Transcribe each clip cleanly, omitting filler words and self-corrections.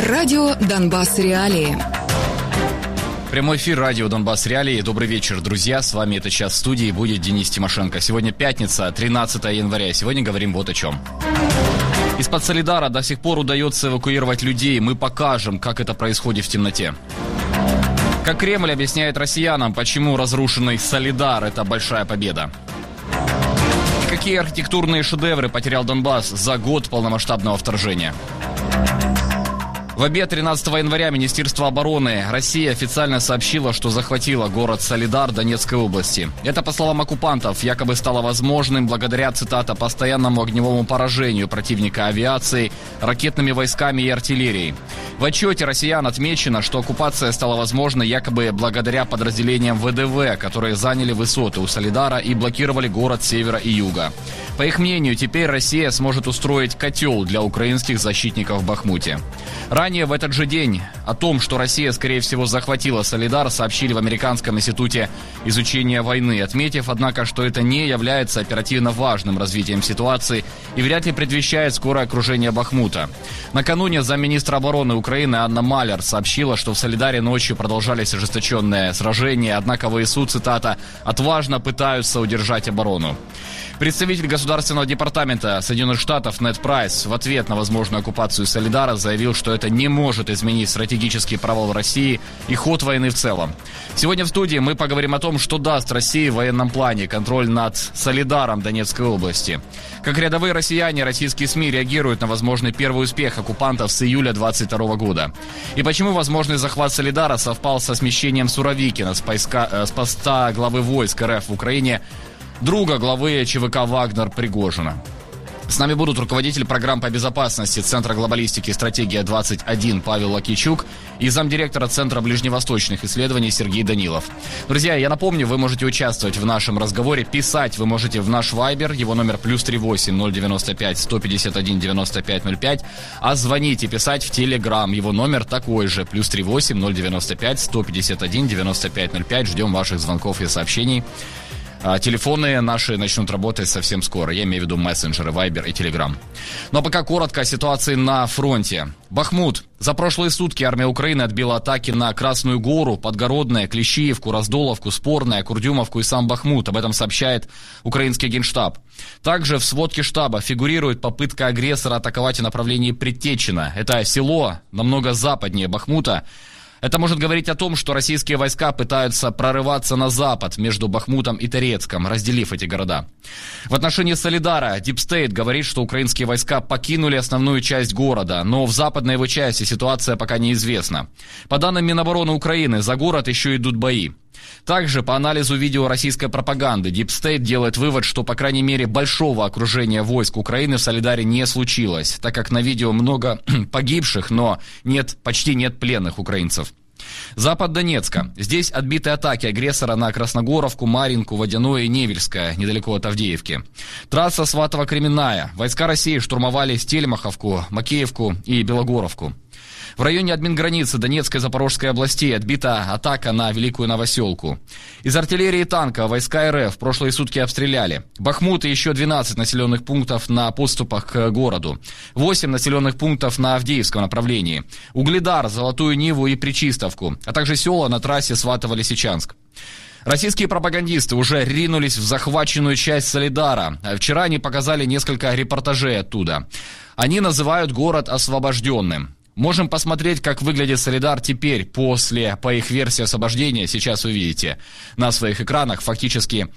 Радио «Донбасс. Реалии». Прямой эфир радио «Донбасс. Реалии». Добрый вечер, друзья. С вами этот час в студии будет Денис Тимошенко. Сегодня пятница, 13 января. Сегодня говорим вот о чем. Из-под Солидара до сих пор удается эвакуировать людей. Мы покажем, как это происходит в темноте. Как Кремль объясняет россиянам, почему разрушенный Солидар – это большая победа. И какие архитектурные шедевры потерял Донбасс за год полномасштабного вторжения. В обед 13 января Министерство обороны России официально сообщило, что захватило город Солидар Донецкой области. Это, по словам оккупантов, якобы стало возможным благодаря, цитата, постоянному огневому поражению противника авиацией, ракетными войсками и артиллерией. В отчете россиян отмечено, что оккупация стала возможна якобы благодаря подразделениям ВДВ, которые заняли высоты у Солидара и блокировали город с севера и юга. По их мнению, теперь Россия сможет устроить котел для украинских защитников в Бахмуте. Ранее в этот же день о том, что Россия, скорее всего, захватила Солидар, сообщили в Американском институте изучения войны, отметив, однако, что это не является оперативно важным развитием ситуации и вряд ли предвещает скорое окружение Бахмута. Накануне замминистра обороны Украины Анна Малер сообщила, что в Солидаре ночью продолжались ожесточенные сражения, однако ВСУ, цитата, «отважно пытаются удержать оборону». Представитель Государственного департамента Соединенных Штатов Нед Прайс в ответ на возможную оккупацию Солидара заявил, что это не может изменить стратегический провал России и ход войны в целом. Сегодня в студии мы поговорим о том, что даст России в военном плане контроль над Солидаром Донецкой области. Как рядовые россияне, российские СМИ реагируют на возможный первый успех оккупантов с июля 2022 года. И почему возможный захват Солидара совпал со смещением Суровикина с поста главы войск РФ в Украине, друга главы ЧВК «Вагнер» Пригожина. С нами будут руководитель программ по безопасности Центра глобалистики «Стратегия-21» Павел Лакичук и замдиректора Центра ближневосточных исследований Сергей Данилов. Друзья, я напомню, вы можете участвовать в нашем разговоре, писать вы можете в наш Вайбер, его номер +38 095 151 95 05, а звонить и писать в Телеграм, его номер такой же, +38 095 151 95 05. Ждем ваших звонков и сообщений. Телефоны наши начнут работать совсем скоро. Я имею в виду мессенджеры, Вайбер и Телеграм. Но пока коротко о ситуации на фронте. Бахмут. За прошлые сутки армия Украины отбила атаки на Красную Гору, Подгородное, Клещиевку, Раздоловку, Спорное, Курдюмовку и сам Бахмут. Об этом сообщает украинский генштаб. Также в сводке штаба фигурирует попытка агрессора атаковать в направлении Предтечина. Это село намного западнее Бахмута. Это может говорить о том, что российские войска пытаются прорываться на запад между Бахмутом и Торецком, разделив эти города. В отношении Солидара Deep State говорит, что украинские войска покинули основную часть города, но в западной его части ситуация пока неизвестна. По данным Минобороны Украины, за город еще идут бои. Также по анализу видео российской пропаганды Deep State делает вывод, что, по крайней мере, большого окружения войск Украины в Солидаре не случилось, так как на видео много погибших, но почти нет пленных украинцев. Запад Донецка. Здесь отбиты атаки агрессора на Красногоровку, Маринку, Водяное и Невельское, недалеко от Авдеевки. Трасса Сватово-Кременная. Войска России штурмовали Стельмаховку, Макеевку и Белогоровку. В районе админграницы Донецкой и Запорожской областей отбита атака на Великую Новоселку. Из артиллерии и танка войска РФ в прошлые сутки обстреляли Бахмут и еще 12 населенных пунктов на подступах к городу. 8 населенных пунктов на Авдеевском направлении. Угледар, Золотую Ниву и Пречистовку, а также села на трассе Сватово-Лисичанск. Российские пропагандисты уже ринулись в захваченную часть Солидара. Вчера они показали несколько репортажей оттуда. Они называют город освобожденным. Можем посмотреть, как выглядит Солидар теперь, по их версии освобождения. Сейчас увидите на своих экранах. Фактически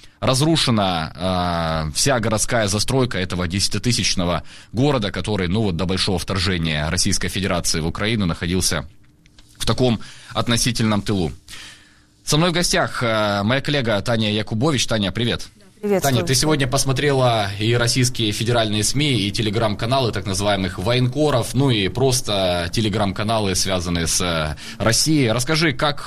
разрушена вся городская застройка этого 10-тысячного города, который, до большого вторжения Российской Федерации в Украину находился в таком относительном тылу. Со мной в гостях моя коллега Таня Якубович. Таня, привет. Таня, ты сегодня посмотрела и российские федеральные СМИ, и телеграм-каналы так называемых военкоров, и просто телеграм-каналы, связанные с Россией. Расскажи, как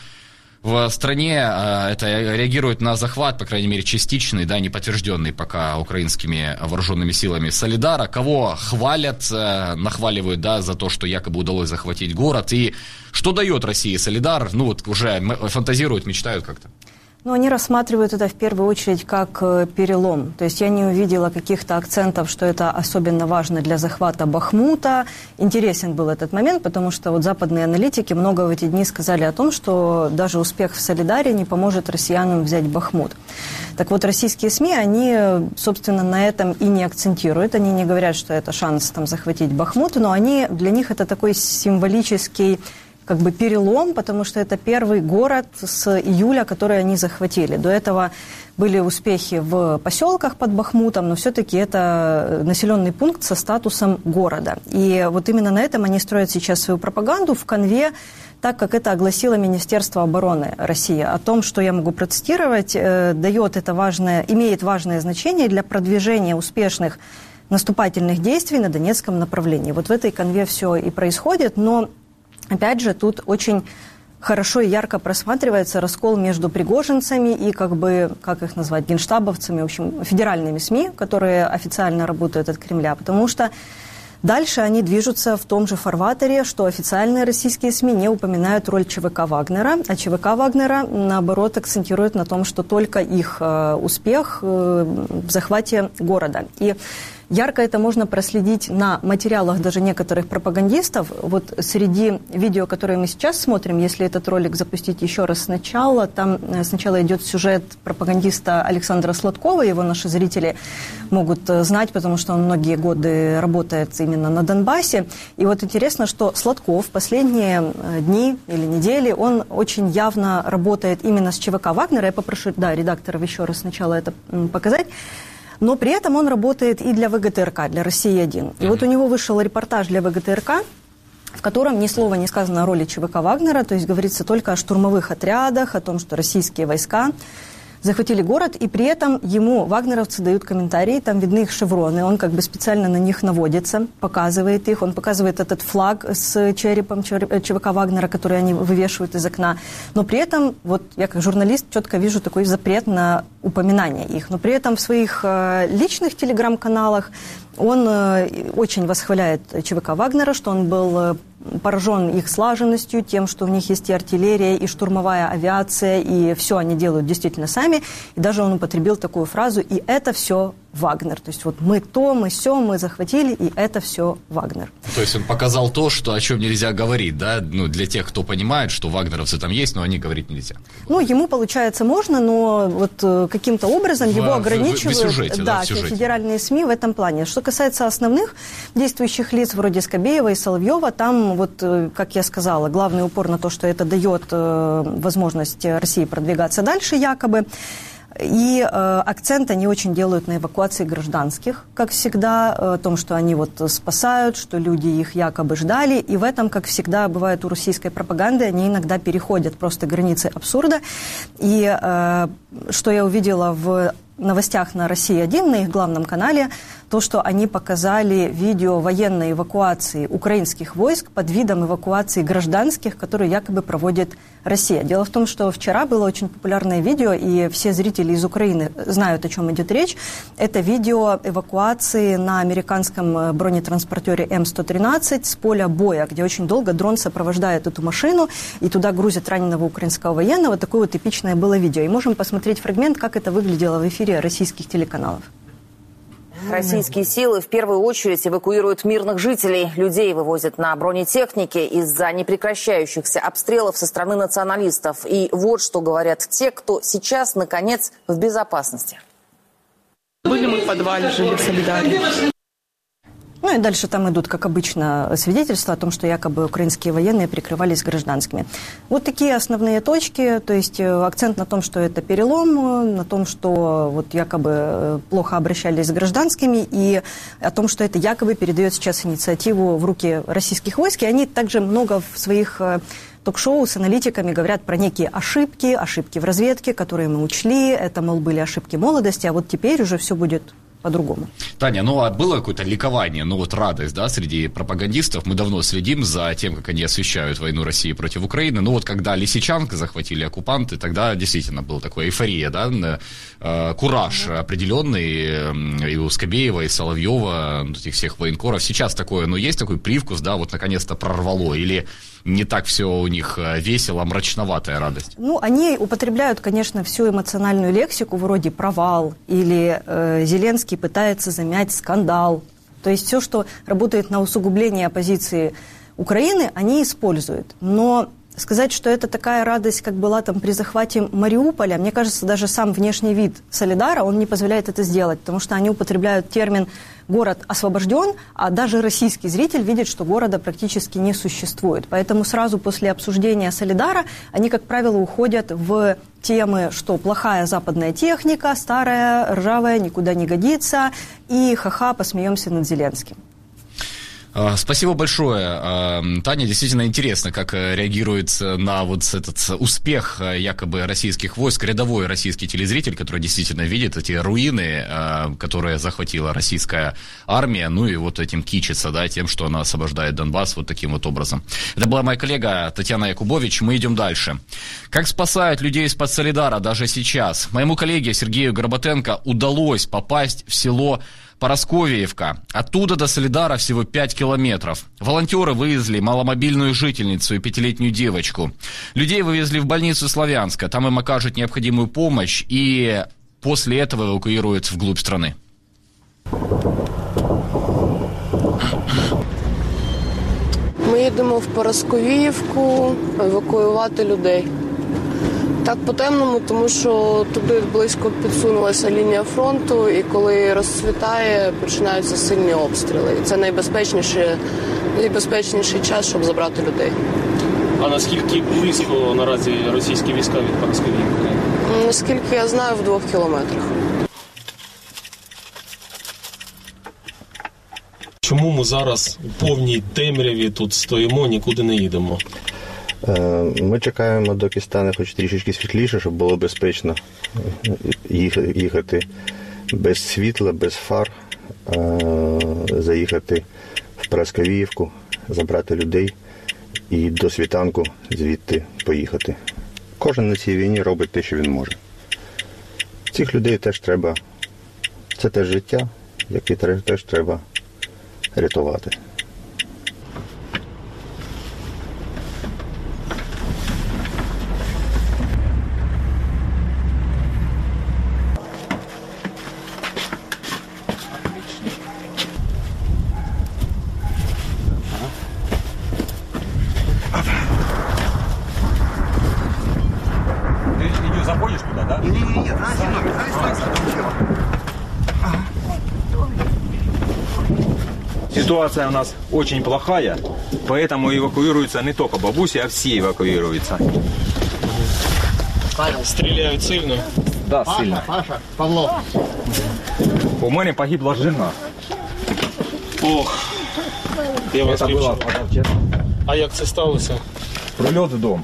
в стране это реагирует на захват, по крайней мере, частичный, неподтвержденный пока украинскими вооруженными силами Солидара. Кого хвалят, нахваливают, за то, что якобы удалось захватить город. И что дает России Солидар? Уже фантазируют, мечтают как-то. Ну, они рассматривают это в первую очередь как перелом. То есть я не увидела каких-то акцентов, что это особенно важно для захвата Бахмута. Интересен был этот момент, потому что вот западные аналитики много в эти дни сказали о том, что даже успех в Солидаре не поможет россиянам взять Бахмут. Так вот, российские СМИ, они, собственно, на этом и не акцентируют. Они не говорят, что это шанс там захватить Бахмут, но для них это такой символический как бы перелом, потому что это первый город с июля, который они захватили. До этого были успехи в поселках под Бахмутом, но все-таки это населенный пункт со статусом города. И вот именно на этом они строят сейчас свою пропаганду в канве, так как это огласило Министерство обороны России. О том, что я могу процитировать, имеет важное значение для продвижения успешных наступательных действий на Донецком направлении. Вот в этой канве все и происходит, но опять же, тут очень хорошо и ярко просматривается раскол между пригожинцами и, как их назвать, генштабовцами, в общем, федеральными СМИ, которые официально работают от Кремля, потому что дальше они движутся в том же фарватере, что официальные российские СМИ не упоминают роль ЧВК Вагнера, а ЧВК Вагнера, наоборот, акцентирует на том, что только их успех в захвате города. И ярко это можно проследить на материалах даже некоторых пропагандистов. Вот среди видео, которые мы сейчас смотрим, если этот ролик запустить еще раз сначала, там сначала идет сюжет пропагандиста Александра Сладкова, его наши зрители могут знать, потому что он многие годы работает именно на Донбассе. И вот интересно, что Сладков в последние дни или недели, он очень явно работает именно с ЧВК Вагнера. Я попрошу редакторов еще раз сначала это показать. Но при этом он работает и для ВГТРК, для «России-1». И вот у него вышел репортаж для ВГТРК, в котором ни слова не сказано о роли ЧВК Вагнера, то есть говорится только о штурмовых отрядах, о том, что российские войска захватили город, и при этом ему вагнеровцы дают комментарии, там видны их шевроны, он как бы специально на них наводится, показывает их, он показывает этот флаг с черепом ЧВК Вагнера, который они вывешивают из окна, но при этом, вот я как журналист четко вижу такой запрет на упоминание их, но при этом в своих личных телеграм-каналах он очень восхваляет ЧВК Вагнера, что он был поражен их слаженностью, тем, что у них есть и артиллерия, и штурмовая авиация, и все они делают действительно сами. И даже он употребил такую фразу «и это все Вагнер». То есть вот мы то, мы сё, мы захватили, и это все Вагнер. То есть он показал то, о чем нельзя говорить, да? Ну, для тех, кто понимает, что вагнеровцы там есть, но они говорить нельзя. Ну, ему, получается, можно, но вот каким-то образом его ограничивают в сюжете, да, федеральные СМИ в этом плане. Что касается основных действующих лиц, вроде Скобеева и Соловьева, там, вот, как я сказала, главный упор на то, что это дает возможность России продвигаться дальше, якобы. И акцент они очень делают на эвакуации гражданских, как всегда, о том, что они вот спасают, что люди их якобы ждали. И в этом, как всегда бывает у российской пропаганды, они иногда переходят просто границы абсурда. И что я увидела в новостях на «России-1», на их главном канале, то, что они показали видео военной эвакуации украинских войск под видом эвакуации гражданских, которые якобы проводит Россия. Дело в том, что вчера было очень популярное видео, и все зрители из Украины знают, о чем идет речь. Это видео эвакуации на американском бронетранспортере М113 с поля боя, где очень долго дрон сопровождает эту машину, и туда грузят раненого украинского военного. Такое вот эпичное было видео. И можем посмотреть фрагмент, как это выглядело в эфире российских телеканалов. Российские силы в первую очередь эвакуируют мирных жителей. Людей вывозят на бронетехнике из-за непрекращающихся обстрелов со стороны националистов. И вот что говорят те, кто сейчас, наконец, в безопасности. Были мы в подвале, жили в Солидаре. Ну и дальше там идут, как обычно, свидетельства о том, что якобы украинские военные прикрывались гражданскими. Вот такие основные точки, то есть акцент на том, что это перелом, на том, что вот якобы плохо обращались с гражданскими, и о том, что это якобы передает сейчас инициативу в руки российских войск. И они также много в своих ток-шоу с аналитиками говорят про некие ошибки в разведке, которые мы учли, это, мол, были ошибки молодости, а вот теперь уже все будет по-другому. Таня, ну а было какое-то ликование, ну вот радость, да, среди пропагандистов? Мы давно следим за тем, как они освещают войну России против Украины. Ну вот когда Лисичанск захватили оккупанты, тогда действительно была такая эйфория, да, кураж определенный и у Скобеева, и Соловьева, этих всех военкоров. Сейчас такое, ну есть такой привкус, да, вот наконец-то прорвало, или не так все у них весело, мрачноватая радость? Ну, они употребляют, конечно, всю эмоциональную лексику, вроде «провал» или «Зеленский пытается замять скандал». То есть все, что работает на усугубление оппозиции Украины, они используют. Но сказать, что это такая радость, как была там при захвате Мариуполя, мне кажется, даже сам внешний вид Солидара, он не позволяет это сделать, потому что они употребляют термин «город освобожден», а даже российский зритель видит, что города практически не существует. Поэтому сразу после обсуждения Солидара они, как правило, уходят в темы, что плохая западная техника, старая, ржавая, никуда не годится, и ха-ха, посмеемся над Зеленским. Спасибо большое, Таня. Действительно интересно, как реагирует на вот этот успех якобы российских войск рядовой российский телезритель, который действительно видит эти руины, которые захватила российская армия, ну и вот этим кичится, да, тем, что она освобождает Донбасс вот таким вот образом. Это была моя коллега Татьяна Якубович. Мы идем дальше. Как спасают людей из-под Солидара даже сейчас? Моему коллеге Сергею Горбатенко удалось попасть в село Поросковеевка. Оттуда до Солидара всего 5 километров. Волонтеры вывезли маломобильную жительницу и 5-летнюю девочку. Людей вывезли в больницу Славянска. Там им окажут необходимую помощь и после этого эвакуируют вглубь страны. Ми їдемо в Поросковіївку евакуювати людей. Так по-темному, тому що туди близько підсунулася лінія фронту, і коли розцвітає, починаються сильні обстріли. І це найбезпечніший час, щоб забрати людей. А наскільки близько наразі російські війська від Поросковіївки? Наскільки я знаю, в 2 кілометрах. Чому ми зараз у повній темряві тут стоїмо, нікуди не їдемо? Ми чекаємо, доки стане хоч трішечки світліше, щоб було безпечно їхати без світла, без фар, заїхати в Поросковіївку, забрати людей і до світанку звідти поїхати. Кожен на цій війні робить те, що він може. Цих людей теж треба, це теж життя, яке теж треба рятувати. Заходишь туда, да? Нет, ситуация у нас очень плохая, поэтому эвакуируются не только бабуси, а все эвакуируются. Стріляють сильно? Да, сильно. Паша, Павло. У мене погибла жена. Ох, я вас Это было вивчив. позавчера. А як це сталося? Прильот в дом.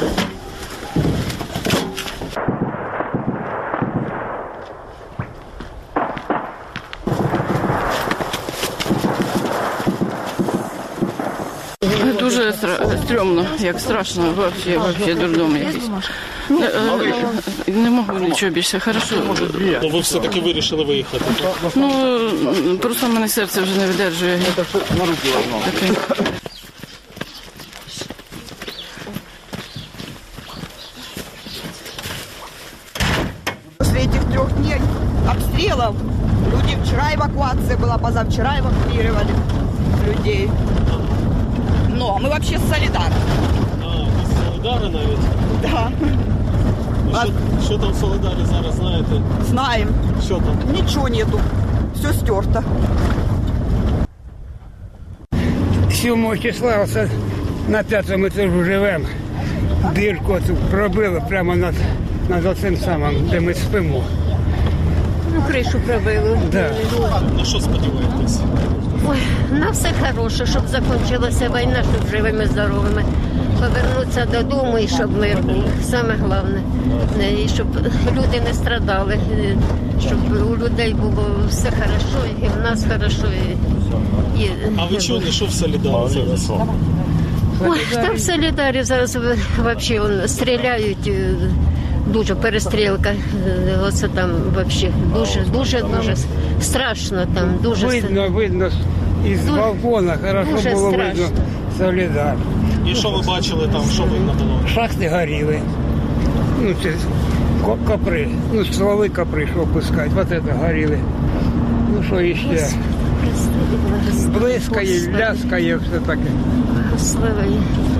Дуже стрьомно, як страшно, вообще дурдом якийсь. Не можу нічого більше, хорошо. Ну ви все-таки вирішили виїхати? Ну, просто в мене серце вже не видержує. Таке. После этих 3 дней обстрелов люди, вчера эвакуация была, позавчера эвакуировали людей. Но мы вообще с Солидара. З Солидара навіть? Да. Що там в Солидарі зараз, знаєте? Знаем. Що там? Ничего нету. Все стерто. 7 числа оце на 5-му етажу живемо. Дірку цю пробило прямо над оцим самим, де ми спимо. Ну, кришу пробило. Да. На що сподіваєтесь? Ой, на все хороше, щоб закінчилася війна, щоб живими, здоровими. Повернутися додому і щоб мир був. Саме головне. І щоб люди не страдали, щоб у людей було все хорошо, і в нас хорошо. А ви чули, що в Солидарі зараз? Ой, там в Солидарі зараз взагалі стріляють. Дуже перестрілка, оце там взагалі дуже страшно там, дуже видно із балкона, хорошо дуже було страшно. видно Солидар. І що ви бачили там, що видно було? Шахти горіли. Ну, це копри, ну, стволи копри, що опускати. Вот это горіли. Ну, що іще? Блискає, ляскає, все таке. Благослови.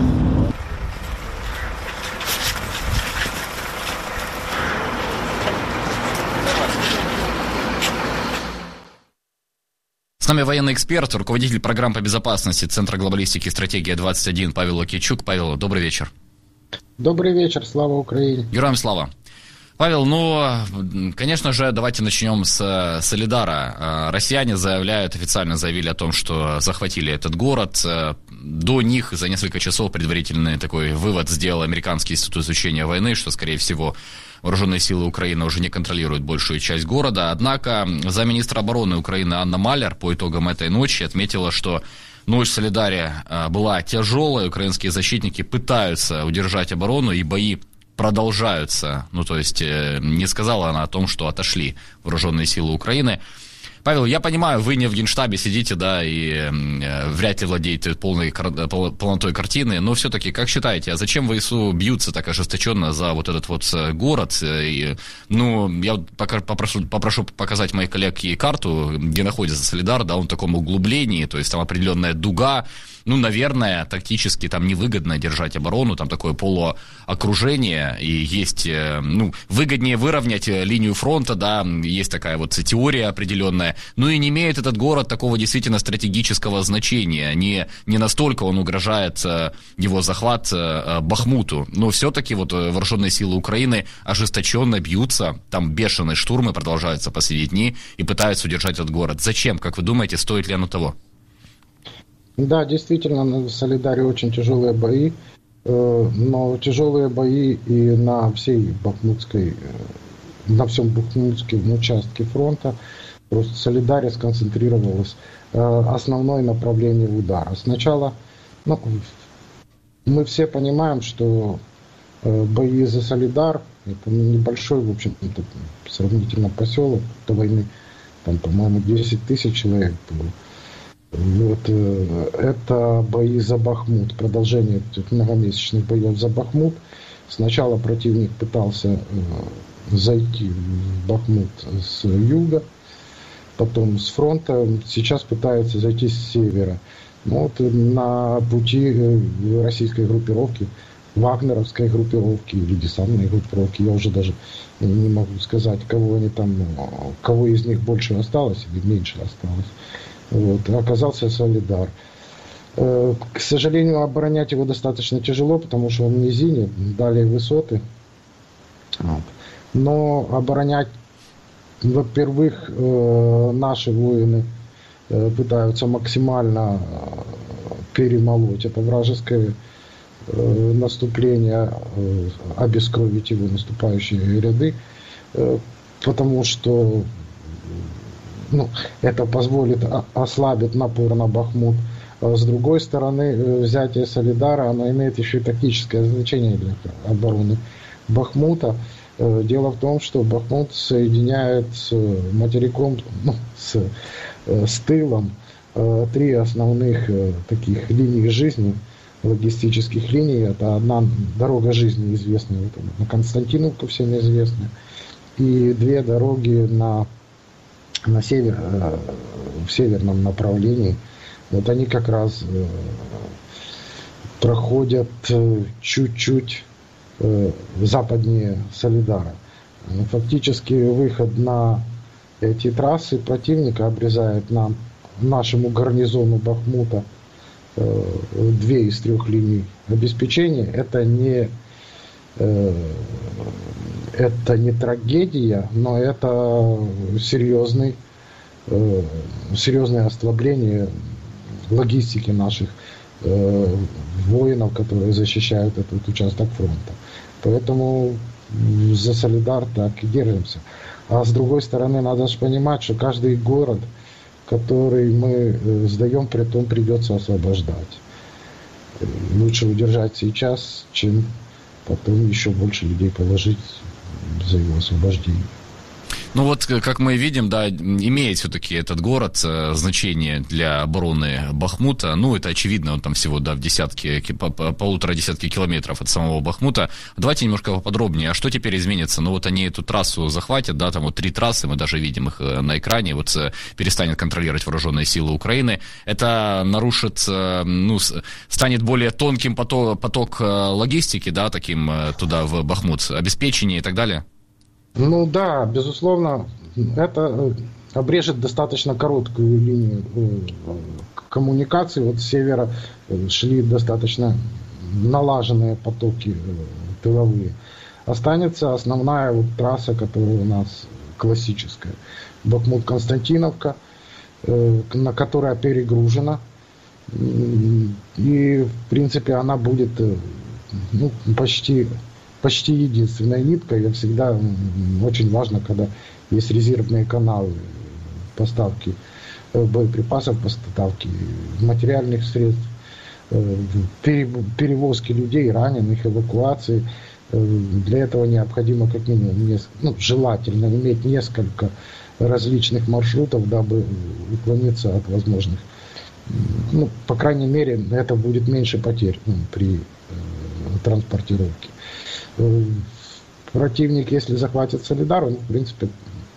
С нами военный эксперт, руководитель программ по безопасности Центра глобалистики «Стратегия-21» Павел Лакичук. Павел, добрый вечер. Добрый вечер, слава Украине. Героям слава. Павел, конечно же, давайте начнем с Солидара. Россияне официально заявили о том, что захватили этот город. До них за несколько часов предварительный такой вывод сделал Американский институт изучения войны, что, скорее всего, вооруженные силы Украины уже не контролируют большую часть города. Однако замминистра обороны Украины Анна Маляр по итогам этой ночи отметила, что ночь в Солидаре была тяжелая, украинские защитники пытаются удержать оборону, и бои продолжаются. То есть не сказала она о том, что отошли вооруженные силы Украины. Павел, я понимаю, вы не в Генштабе сидите, да, и вряд ли владеете полнотой картины, но все-таки, как считаете, а зачем ВСУ бьются так ожесточенно за вот этот вот город? Я попрошу показать моих коллег и карту, где находится Солидар, да, он в таком углублении, то есть там определенная дуга. Наверное, тактически там невыгодно держать оборону, там такое полуокружение, и есть, выгоднее выровнять линию фронта, да, есть такая вот теория определенная, и не имеет этот город такого действительно стратегического значения, не настолько он угрожает, его захват, Бахмуту, но все-таки вот вооруженные силы Украины ожесточенно бьются, там бешеные штурмы продолжаются последние дни и пытаются удержать этот город. Зачем, как вы думаете, стоит ли оно того? Да, действительно, на Солидаре очень тяжелые бои, но тяжелые бои и на всем бахмутском участке фронта. Просто в Солидаре сконцентрировалось основное направление удара. Сначала, мы все понимаем, что бои за Солидар, это небольшой, в общем-то, сравнительно поселок до войны, там, по-моему, 10 тысяч человек было. Это бои за Бахмут, продолжение этих многомесячных боев за Бахмут. Сначала противник пытался зайти в Бахмут с юга, потом с фронта, сейчас пытается зайти с севера. На пути российской группировки, вагнеровской группировки или десантной группировки, я уже даже не могу сказать, кого из них больше осталось или меньше осталось. Оказался Солидар. К сожалению, оборонять его достаточно тяжело, потому что он в низине, далее высоты. Но оборонять, во-первых, наши воины пытаются максимально перемолоть это вражеское наступление, обескровить его наступающие ряды, потому что это позволит ослабить напор на Бахмут. С другой стороны, взятие Солидара, оно имеет еще и тактическое значение для обороны Бахмута. Дело в том, что Бахмут соединяет с материком, с тылом три основных таких линий жизни, логистических линий. Это одна дорога жизни известная, на Константиновку всем известная, и две дороги на север, в северном направлении. Они как раз проходят чуть-чуть западнее Солидара. Фактически выход на эти трассы противника обрезает нашему гарнизону Бахмута две из трех линий обеспечения. Это не трагедия, но это серьезное ослабление логистики наших воинов, которые защищают этот участок фронта. Поэтому за Солидар так и держимся. А с другой стороны, надо же понимать, что каждый город, который мы сдаем, притом придется освобождать. Лучше удержать сейчас, чем потом еще больше людей положить за его освобождение. Ну вот, как мы видим, да, имеет все-таки этот город значение для обороны Бахмута. Ну, это очевидно, он там всего, да, в полутора десятки километров от самого Бахмута. Давайте немножко поподробнее. А что теперь изменится? Ну, вот они эту трассу захватят, да, там вот 3 трассы, мы даже видим их на экране, вот перестанет контролировать вооруженные силы Украины. Это нарушит, ну, станет более тонким поток логистики, да, таким туда, в Бахмут, обеспечение и так далее? Ну да, безусловно, это обрежет достаточно короткую линию коммуникации. Вот с севера шли достаточно налаженные потоки тыловые. Останется основная вот трасса, которая у нас классическая. Бахмут-Константиновка, на которая перегружена. И, в принципе, она будет, ну, почти единственная нитка. И всегда очень важно, когда есть резервные каналы поставки боеприпасов, поставки материальных средств, перевозки людей, раненых, эвакуации. Для этого необходимо как минимум, желательно иметь несколько различных маршрутов, дабы уклониться от возможных. Ну, по крайней мере, это будет меньше потерь при транспортировке. Противник, если захватит Солидар, он, в принципе,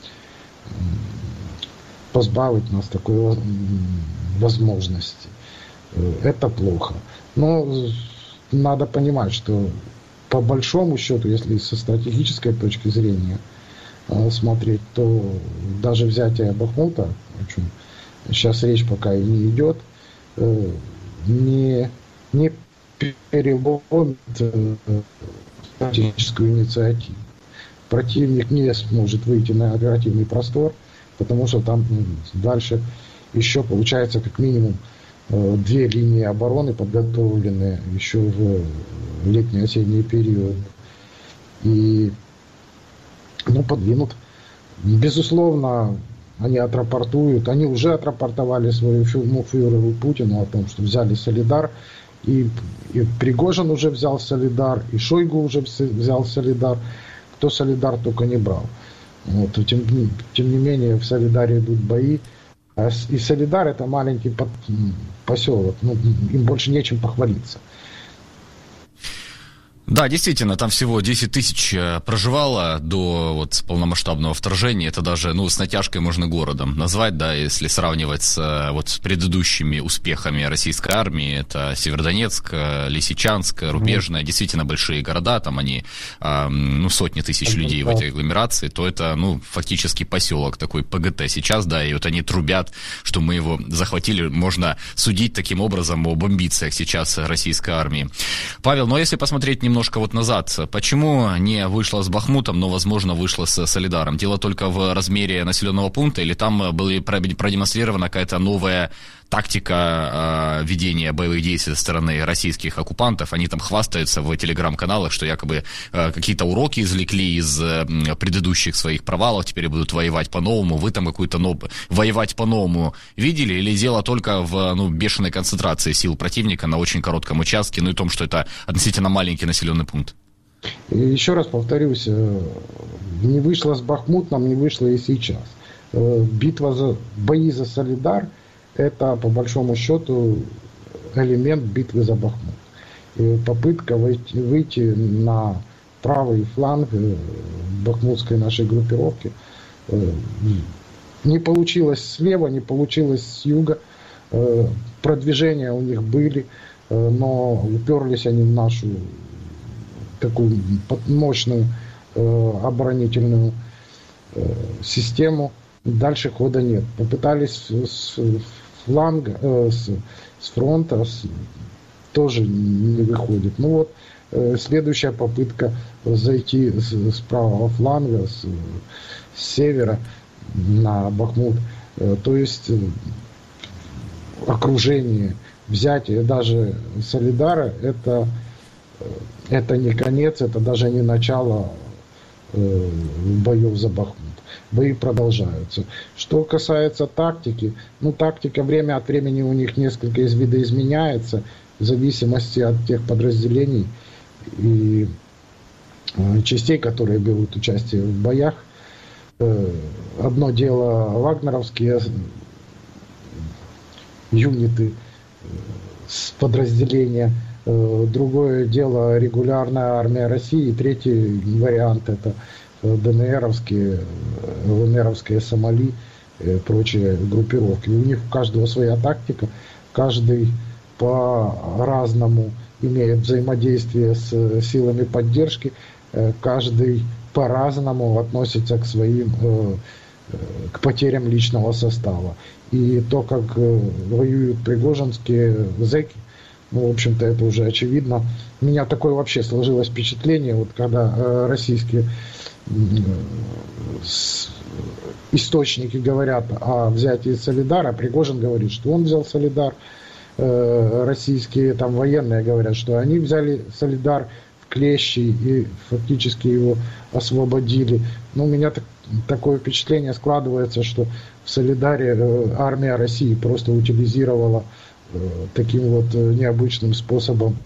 позбавит нас такой возможности. Это плохо. Но надо понимать, что по большому счету, если со стратегической точки зрения смотреть, то даже взятие Бахмута, о чем сейчас речь пока и не идет, не переломит стратегическую инициативу. Противник не сможет выйти на оперативный простор, потому что там дальше еще получается как минимум 2 линии обороны, подготовленные еще в летний-осенний период. И подвинут. Безусловно, они отрапортуют. Они уже отрапортовали своему фюреру Путину о том, что взяли Солидар. И Пригожин уже взял Солидар, и Шойгу уже взял Солидар. Кто Солидар только не брал. Вот. Тем не менее, в Солидаре идут бои. И Солидар — это маленький поселок. Им больше нечем похвалиться. Да, действительно, там всего 10 тысяч проживало до полномасштабного вторжения. Это даже, с натяжкой можно городом назвать, да, если сравнивать с предыдущими успехами российской армии. Это Северодонецк, Лисичанск, Рубежная, действительно большие города, там они, сотни тысяч людей в этой агломерации, то это, фактически поселок такой ПГТ сейчас, да, и вот они трубят, что мы его захватили. Можно судить таким образом об амбициях сейчас российской армии. Павел, если посмотреть немножко назад, почему не вышло с Бахмутом, но, возможно, вышло с Солидаром? Дело только в размере населенного пункта, или там была продемонстрирована какая-то новая тактика ведения боевых действий со стороны российских оккупантов? Они там хвастаются в телеграм-каналах, что якобы какие-то уроки извлекли из предыдущих своих провалов, теперь будут воевать по-новому. Вы там какую-то воевать по-новому видели? Или дело только в бешеной концентрации сил противника на очень коротком участке, и в том, что это относительно маленький населенный пункт? Еще раз повторюсь, не вышло с Бахмутом, не вышло и сейчас. Бои за Солидар — это, по большому счету, элемент битвы за Бахмут. И попытка выйти на правый фланг бахмутской нашей группировки не получилось слева, не получилось с юга. Продвижения у них были, но уперлись они в нашу такую мощную оборонительную систему. Дальше хода нет. Попытались с фланга, с фронта, тоже не выходит. Следующая попытка зайти с правого фланга, с севера на Бахмут. То есть окружение, взятие даже Солидара — это не конец, это даже не начало боев за Бахмут. Бои продолжаются. Что касается тактики, тактика время от времени у них несколько видоизменяется в зависимости от тех подразделений и частей, которые берут участие в боях. Одно дело вагнеровские юниты, подразделения, другое дело регулярная армия России, третий вариант это ДНРовские, ЛНРовские Сомали, прочие группировки. У них у каждого своя тактика, каждый по-разному имеет взаимодействие с силами поддержки, каждый по-разному относится к своим, к потерям личного состава. И то, как воюют пригожинские зэки, ну, в общем-то, это уже очевидно. У меня такое вообще сложилось впечатление, вот когда российские источники говорят о взятии Солидара, Пригожин говорит, что он взял Солидар, российские там военные говорят, что они взяли Солидар в клещи и фактически его освободили. Но у меня такое впечатление складывается, что в Солидаре армия России просто утилизировала таким вот необычным способом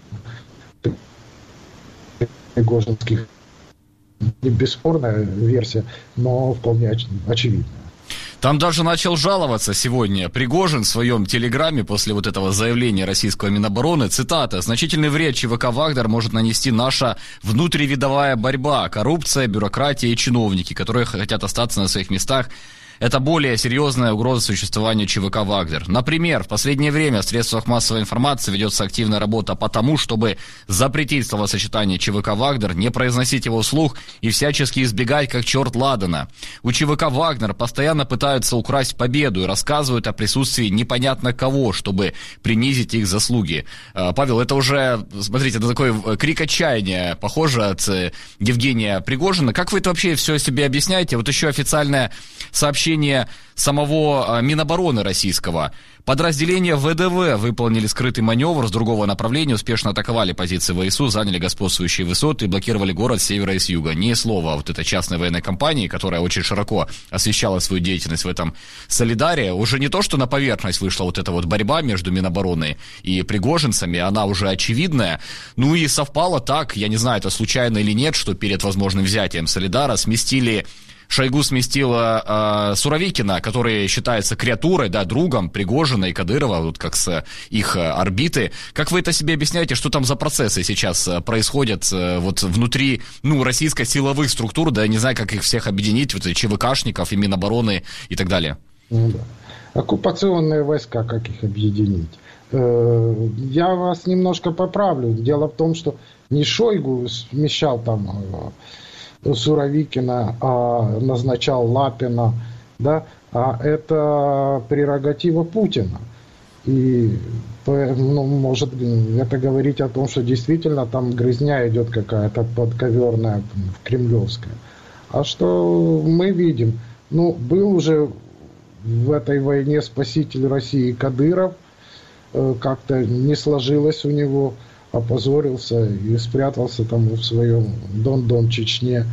пригожинских. Не бесспорная версия, но вполне очевидная. Там даже начал жаловаться сегодня Пригожин в своем телеграме после вот этого заявления российского Минобороны. Цитата: «Значительный вред ЧВК «Вагнер» может нанести наша внутривидовая борьба, коррупция, бюрократия и чиновники, которые хотят остаться на своих местах. Это более серьезная угроза существованию ЧВК «Вагнер». Например, в последнее время в средствах массовой информации ведется активная работа по тому, чтобы запретить словосочетание ЧВК «Вагнер», не произносить его вслух и всячески избегать как черт ладана. У ЧВК «Вагнер» постоянно пытаются украсть победу и рассказывают о присутствии непонятно кого, чтобы принизить их заслуги. Павел, это уже, смотрите, это такой крик отчаяния, похоже, от Евгения Пригожина. Как вы это вообще все себе объясняете? Вот еще официальное сообщение самого Минобороны российского. Подразделения ВДВ выполнили скрытый маневр с другого направления, успешно атаковали позиции ВСУ, заняли господствующие высоты и блокировали город с севера и с юга. Ни слова вот этой частной военной компании, которая очень широко освещала свою деятельность в этом Солидаре, уже не то, что на поверхность вышла вот эта вот борьба между Минобороны и пригожинцами, она уже очевидная. Ну и совпало так, я не знаю, это случайно или нет, что перед возможным взятием Солидара Шойгу сместила Суровикина, который считается креатурой, да, другом Пригожина и Кадырова, вот как с их орбиты. Как вы это себе объясняете, что там за процессы сейчас происходят вот внутри, российской силовых структур, да, я не знаю, как их всех объединить, вот ЧВКшников и Минобороны и так далее? Ну, да. Оккупационные войска, как их объединить? Я вас немножко поправлю. Дело в том, что не Шойгу смещал там Суровикина, а назначал Лапина, да, а это прерогатива Путина. И может это говорить о том, что действительно там грызня идет какая-то подковерная, кремлевская. А что мы видим? Был уже в этой войне спаситель России Кадыров, как-то не сложилось у него, опозорился и спрятался там в своем Дон-Дон, Чечне.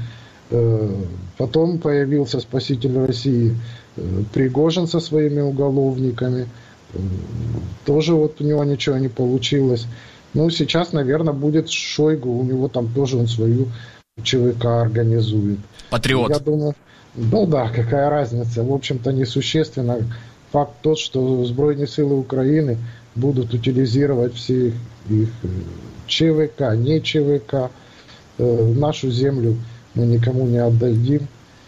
Потом появился спаситель России Пригожин со своими уголовниками. Тоже вот у него ничего не получилось. Сейчас, наверное, будет Шойгу, у него там тоже он свою ЧВК организует. Патриот. Я думаю, какая разница. В общем-то, несущественно. Факт тот, что Збройные силы Украины будут утилизировать все их ЧВК, не ЧВК. Нашу землю мы никому не отдадим.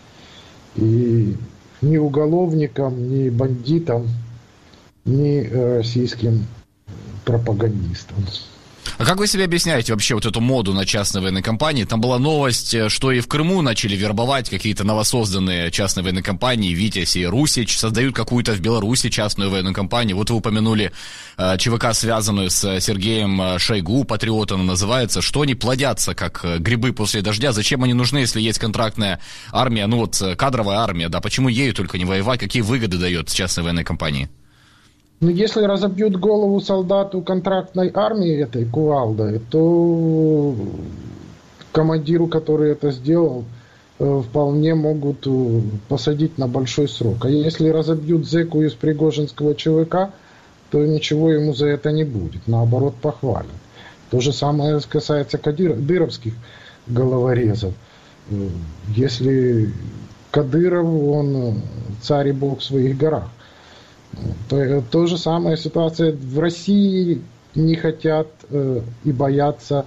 И ни уголовникам, ни бандитам, ни российским пропагандистам. А как вы себе объясняете вообще вот эту моду на частные военные компании? Там была новость, что и в Крыму начали вербовать какие-то новосозданные частные военные компании, Витязь и Русич, создают какую-то в Беларуси частную военную компанию. Вот вы упомянули ЧВК, связанную с Сергеем Шойгу, патриот она называется. Что они плодятся, как грибы после дождя? Зачем они нужны, если есть контрактная армия, кадровая армия, да? Почему ею только не воевать? Какие выгоды дает частной военной компании? Если разобьют голову солдату контрактной армии этой кувалдой, то командиру, который это сделал, вполне могут посадить на большой срок. А если разобьют зэку из пригожинского ЧВК, то ничего ему за это не будет. Наоборот, похвалят. То же самое касается кадыровских головорезов. Если Кадыров, он царь и бог в своих горах. То же самая ситуация в России. Не хотят и боятся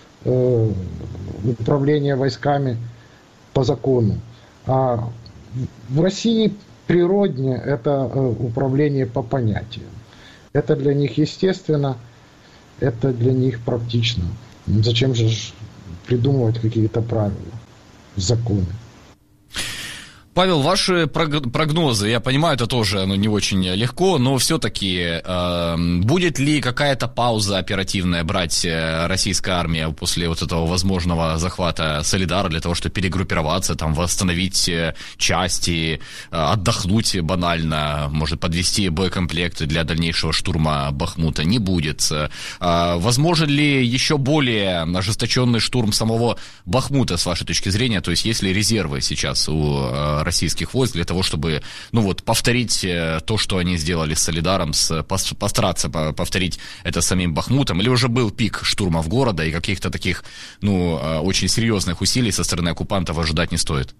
управления войсками по закону. А в России природнее это управление по понятиям. Это для них естественно, это для них практично. Зачем же придумывать какие-то правила, законы? Павел, ваши прогнозы, я понимаю, это тоже не очень легко, но все-таки будет ли какая-то пауза оперативная брать российская армия после вот этого возможного захвата Солидара для того, чтобы перегруппироваться, там, восстановить части, отдохнуть банально, может подвести боекомплекты для дальнейшего штурма Бахмута? Не будет. Возможен ли еще более ожесточенный штурм самого Бахмута, с вашей точки зрения? То есть есть ли резервы сейчас у российских войск для того, чтобы, повторить то, что они сделали с Солидаром, постараться повторить это самим Бахмутом, или уже был пик штурмов города и каких-то таких, очень серьезных усилий со стороны оккупантов ожидать не стоит?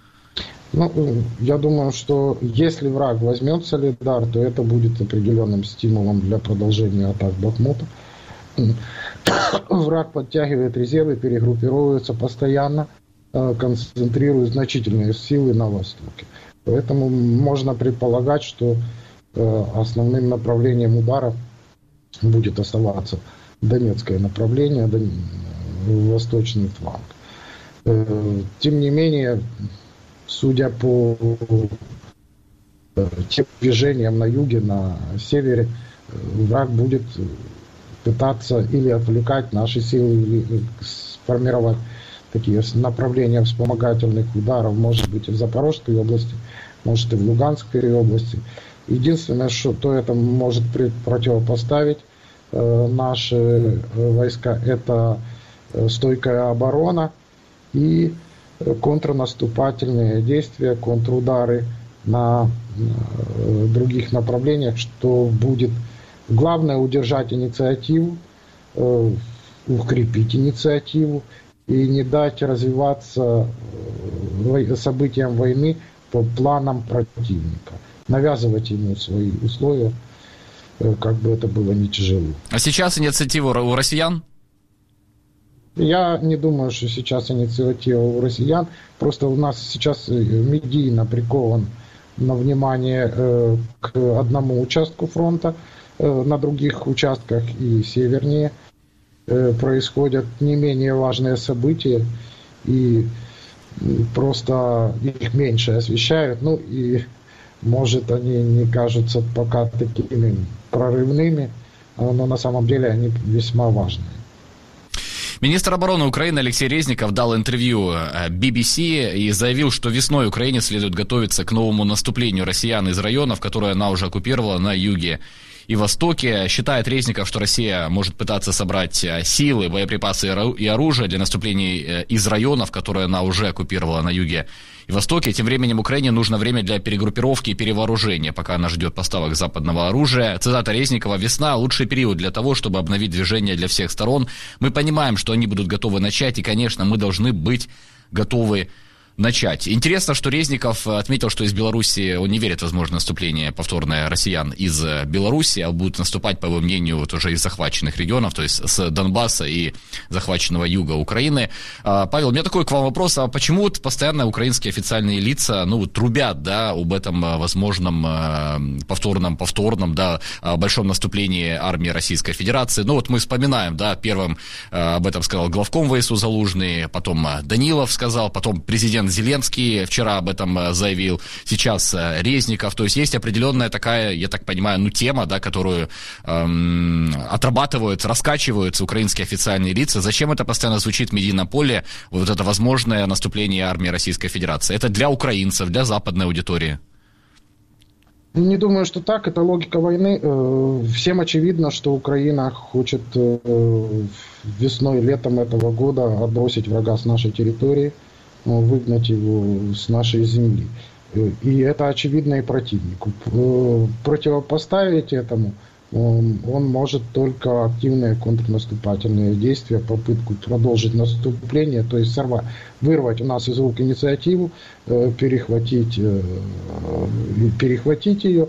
Я думаю, что если враг возьмет Солидар, то это будет определенным стимулом для продолжения атак Бахмута. Враг подтягивает резервы, перегруппируется постоянно, концентрирует значительные силы на востоке. Поэтому можно предполагать, что основным направлением ударов будет оставаться Донецкое направление, восточный фланг. Тем не менее, судя по тем движениям на юге, на севере, враг будет пытаться или отвлекать наши силы, или сформировать такие направления вспомогательных ударов, может быть, и в Запорожской области, может, и в Луганской области. Единственное, что это может противопоставить наши войска, это стойкая оборона и контрнаступательные действия, контрудары на других направлениях, что будет главное удержать инициативу, укрепить инициативу и не дать развиваться событиям войны по планам противника. Навязывать ему свои условия, как бы это было не тяжело. А сейчас инициатива у россиян? Я не думаю, что сейчас инициатива у россиян. Просто у нас сейчас медийно прикован на внимание к одному участку фронта. На других участках и севернее происходят не менее важные события, и просто их меньше освещают. И, может, они не кажутся пока такими прорывными, но на самом деле они весьма важные. Министр обороны Украины Алексей Резников дал интервью BBC и заявил, что весной Украине следует готовиться к новому наступлению россиян из районов, которые она уже оккупировала на юге и востоке. Считает Резников, что Россия может пытаться собрать силы, боеприпасы и оружие для наступлений из районов, которые она уже оккупировала на юге и востоке. Тем временем Украине нужно время для перегруппировки и перевооружения, пока она ждет поставок западного оружия. Цитата Резникова: «Весна – лучший период для того, чтобы обновить движение для всех сторон. Мы понимаем, что они будут готовы начать, и, конечно, мы должны быть готовы начать». Интересно, что Резников отметил, что из Беларуси он не верит в возможное наступление повторное россиян из Беларуси, а будут наступать, по его мнению, уже из захваченных регионов, то есть с Донбасса и захваченного юга Украины. Павел, у меня такой к вам вопрос: а почему постоянно украинские официальные лица трубят, об этом возможном повторном, большом наступлении армии Российской Федерации? Мы вспоминаем, первым об этом сказал главком ВСУ Залужный, потом Данилов сказал, потом президент Зеленский вчера об этом заявил, сейчас Резников. То есть определенная такая, я так понимаю, тема, которую отрабатывают, раскачиваются украинские официальные лица. Зачем это постоянно звучит в медийном поле, вот это возможное наступление армии Российской Федерации? Это для украинцев, для западной аудитории? Не думаю, что так. Это логика войны. Всем очевидно, что Украина хочет весной, летом этого года отбросить врага с нашей территории, выгнать его с нашей земли. И это очевидно и противнику. Противопоставить этому он может только активные контрнаступательные действия, попытку продолжить наступление, то есть вырвать у нас из рук инициативу, перехватить ее,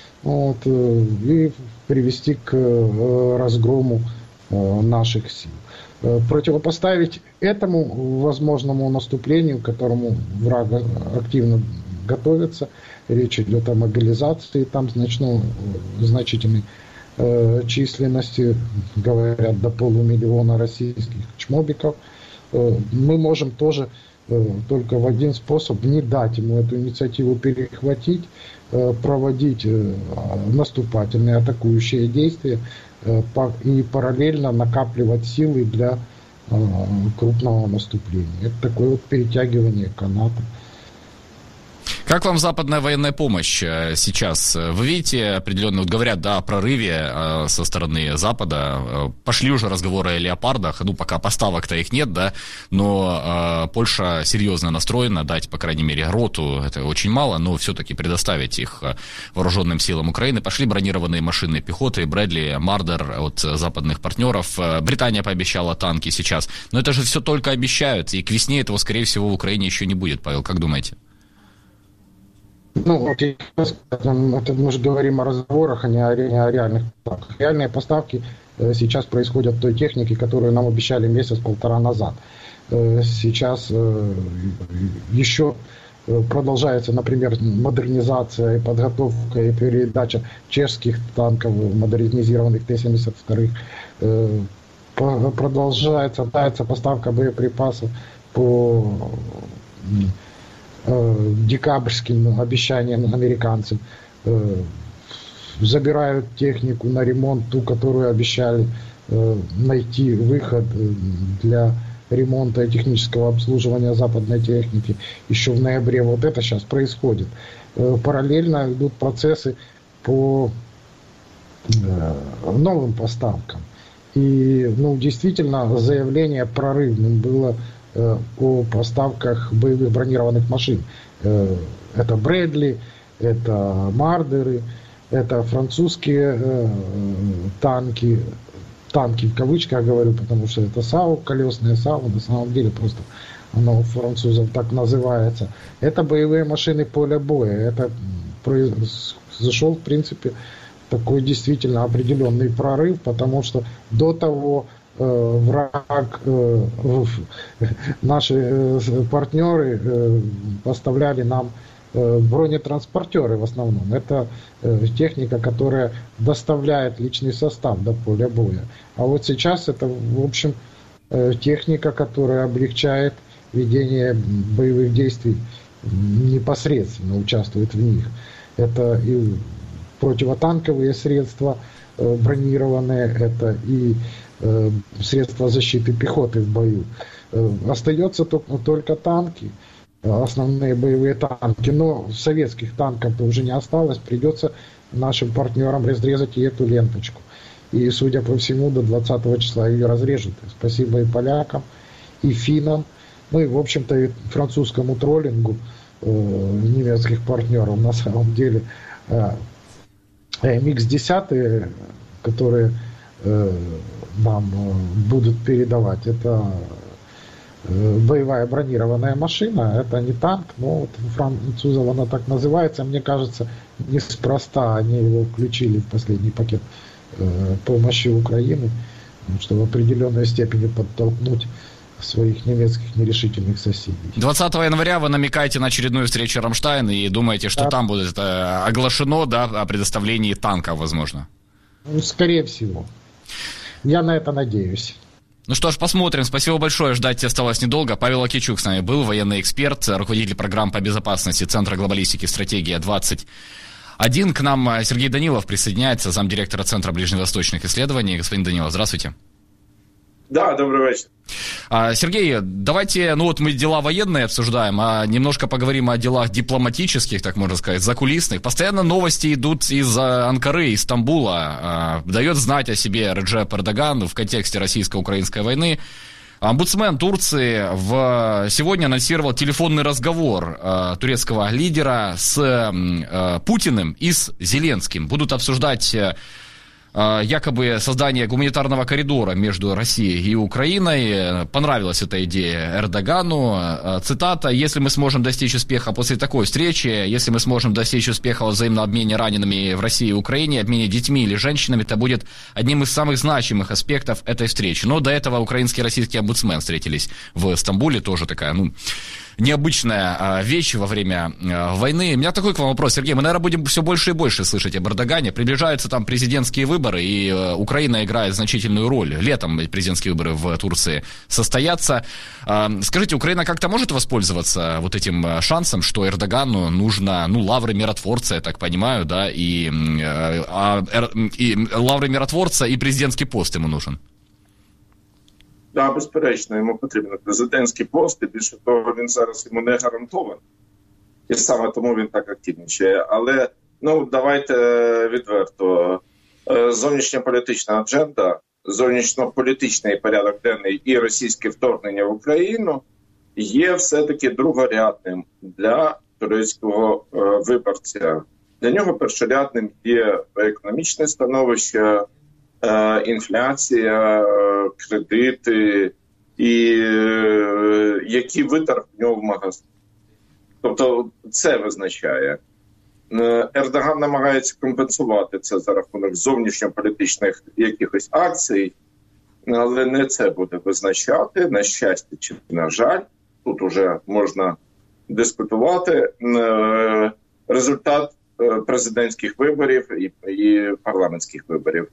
и привести к разгрому наших сил. Противопоставить этому возможному наступлению, к которому враг активно готовится, речь идет о мобилизации, там значительной численности, говорят, до 500 000 российских чмобиков. Мы можем тоже только в один способ: не дать ему эту инициативу перехватить, проводить наступательные, атакующие действия и параллельно накапливать силы для крупного наступления. Это такое вот перетягивание каната. Как вам западная военная помощь сейчас? Вы видите определенно, вот говорят, да, о прорыве со стороны Запада. Пошли уже разговоры о леопардах, пока поставок-то их нет, да, но Польша серьезно настроена дать, по крайней мере, роту, это очень мало, но все-таки предоставить их вооруженным силам Украины. Пошли бронированные машины пехоты, Брэдли, Мардер от западных партнеров. Британия пообещала танки сейчас, но это же все только обещают, и к весне этого, скорее всего, в Украине еще не будет. Павел, как думаете? Это мы же говорим о разговорах, а не о реальных поставках. Реальные поставки сейчас происходят той техники, которую нам обещали месяц-полтора назад. Сейчас еще продолжается, например, модернизация и подготовка и передача чешских танков, модернизированных Т-72. Продолжается поставка боеприпасов по декабрьским обещаниям американцев. Забирают технику на ремонт, ту, которую обещали найти выход для ремонта и технического обслуживания западной техники еще в ноябре. Вот это сейчас происходит. Параллельно идут процессы по новым поставкам. И, действительно, заявление прорывным было о поставках боевых бронированных машин. Это Брэдли, это Мардеры, это французские танки в кавычках говорю, потому что это САУ, колесные САУ, на самом деле просто оно у французов так называется. Это боевые машины поля боя. Это произошел, в принципе, такой действительно определенный прорыв, потому что до того враг, наши партнеры поставляли нам бронетранспортеры в основном. Это техника, которая доставляет личный состав до поля боя. А вот сейчас это, в общем, техника, которая облегчает ведение боевых действий, непосредственно участвует в них. Это и противотанковые средства бронированные, это и средства защиты пехоты в бою. Остается только танки, основные боевые танки, но советских танков-то уже не осталось, придется нашим партнерам разрезать и эту ленточку. И, судя по всему, до 20 числа ее разрежут. Спасибо и полякам, и финнам, и, в общем-то, и французскому троллингу немецких партнеров. На самом деле, МиГ-10, которые нам будут передавать, это боевая бронированная машина, это не танк, но вот у французов она так называется. Мне кажется, неспроста они его включили в последний пакет помощи Украины, чтобы в определенной степени подтолкнуть своих немецких нерешительных соседей. 20 января вы намекаете на очередную встречу Рамштайн и думаете, что там будет оглашено, да, о предоставлении танков, возможно? Скорее всего. Я на это надеюсь. Ну что ж, посмотрим. Спасибо большое. Ждать осталось недолго. Павел Акичук с нами был, военный эксперт, руководитель программ по безопасности Центра глобалистики «Стратегия-21». К нам Сергей Данилов присоединяется, замдиректора Центра ближневосточных исследований. Господин Данилов, здравствуйте. Да, добрый вечер. Сергей, давайте, мы дела военные обсуждаем, а немножко поговорим о делах дипломатических, так можно сказать, закулисных. Постоянно новости идут из Анкары, из Стамбула. Дает знать о себе Реджеп Эрдоган в контексте российско-украинской войны. Омбудсмен Турции сегодня анонсировал телефонный разговор турецкого лидера с Путиным и с Зеленским. Будут обсуждать якобы создание гуманитарного коридора между Россией и Украиной. Понравилась эта идея Эрдогану. Цитата: «Если мы сможем достичь успеха после такой встречи, если мы сможем достичь успеха в взаимном обмене ранеными в России и Украине, обмене детьми или женщинами, это будет одним из самых значимых аспектов этой встречи». Но до этого украинский и российский омбудсмен встретились в Стамбуле. Тоже такая, необычная вещь во время войны. У меня такой к вам вопрос, Сергей. Мы, наверное, будем все больше и больше слышать об Эрдогане. Приближаются там президентские выборы, и Украина играет значительную роль. Летом президентские выборы в Турции состоятся. Скажите, Украина как-то может воспользоваться вот этим шансом, что Эрдогану нужно, лавры миротворца, я так понимаю, да, и лавры миротворца, и президентский пост ему нужен? Так, безперечно, йому потрібен президентський пост, і більше того, він зараз йому не гарантований. І саме тому він так активнічає. Але, давайте відверто, зовнішньополітична адженда, зовнішньополітичний порядок денний і російське вторгнення в Україну є все-таки другорядним для турецького виборця. Для нього першорядним є економічне становище, інфляція, кредити і який виторг в нього в магазин. Тобто це визначає. Ердоган намагається компенсувати це за рахунок зовнішньополітичних якихось акцій, але не це буде визначати, на щастя чи на жаль. Тут уже можна дискутувати. Результат президентських виборів і парламентських виборів.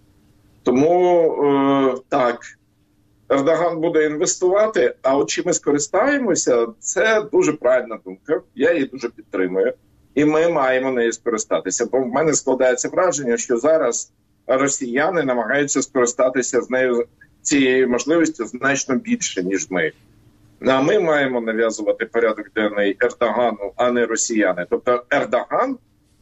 Тому, так, Ердоган буде інвестувати, а от чи ми скористаємося, це дуже правильна думка, я її дуже підтримую. І ми маємо нею скористатися, бо в мене складається враження, що зараз росіяни намагаються скористатися з нею, цією можливістю значно більше, ніж ми. А ми маємо нав'язувати порядок денний Ердогану, а не росіяни. Тобто Ердоган